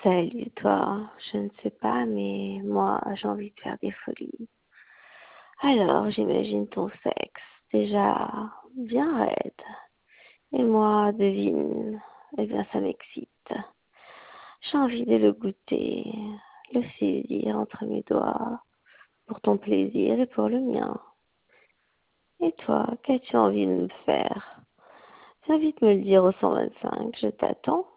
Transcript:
Salut toi, je ne sais pas, mais moi j'ai envie de faire des folies. Alors j'imagine ton sexe déjà bien raide. Et moi, devine, eh bien ça m'excite. J'ai envie de le goûter, le saisir entre mes doigts, pour ton plaisir et pour le mien. Et toi, qu'as-tu envie de me faire? Viens vite me le dire au 125, je t'attends.